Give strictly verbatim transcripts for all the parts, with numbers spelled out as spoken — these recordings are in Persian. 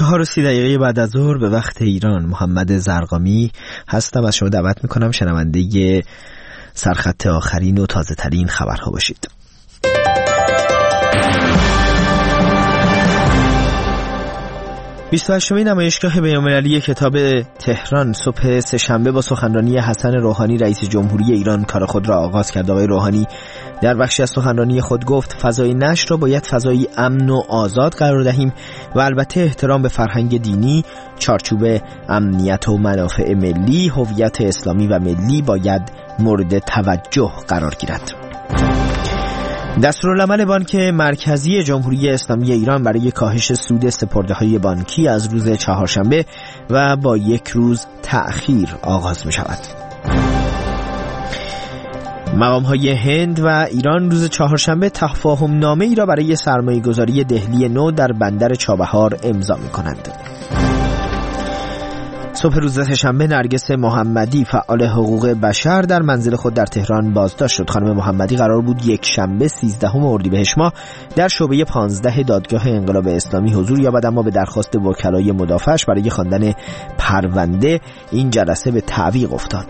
چهار و سی دقیقه بعد از ظهر به وقت ایران، محمد زرقامی هستم. از شما دعوت میکنم شنونده سرخط آخرین و تازه ترین خبرها باشید. بیست و هشتمین نمایشگاه بین‌المللی کتاب تهران صبح سه‌شنبه با سخنرانی حسن روحانی رئیس جمهوری ایران کار خود را آغاز کرد. آقای روحانی در بخشی از سخنرانی خود گفت فضای نشر را باید فضایی امن و آزاد قرار دهیم و البته احترام به فرهنگ دینی، چارچوب امنیت و منافع ملی، هویت اسلامی و ملی باید مورد توجه قرار گیرد. دستورالعمل بانک مرکزی جمهوری اسلامی ایران برای کاهش سود سپرده‌های بانکی از روز چهارشنبه و با یک روز تأخیر آغاز می شود. مقام‌های هند و ایران روز چهارشنبه تفاهم نامه ای را برای سرمایه‌گذاری دهلی نو در بندر چابهار امضا می کنند. صبح روز سه‌شنبه نرگس محمدی فعال حقوق بشر در منزل خود در تهران بازداشت شد. خانم محمدی قرار بود یک شنبه سیزدهم اردیبهشت ماه در شعبه پانزده دادگاه انقلاب اسلامی حضور یابد، اما به درخواست وکلای مدافعش برای خواندن پرونده این جلسه به تعویق افتاد.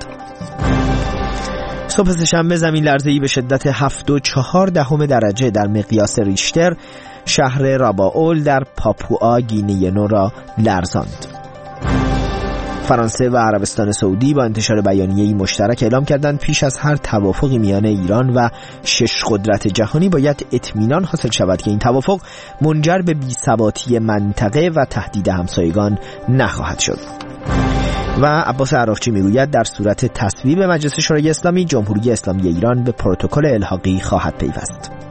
صبح سه‌شنبه زمین لرزه‌ای به شدت هفت و چهار دهم درجه در مقیاس ریشتر شهر راباول در پاپوآ گینه نو را لرزاند. فرانسه و عربستان سعودی با انتشار بیانیه‌ای مشترک اعلام کردند پیش از هر توافقی میان ایران و شش قدرت جهانی باید اطمینان حاصل شود که این توافق منجر به بی‌ثباتی منطقه و تهدید همسایگان نخواهد شد. و عباس عراقچی میگوید در صورت تصویب مجلس شورای اسلامی، جمهوری اسلامی ایران به پروتکل الحاقی خواهد پیوست.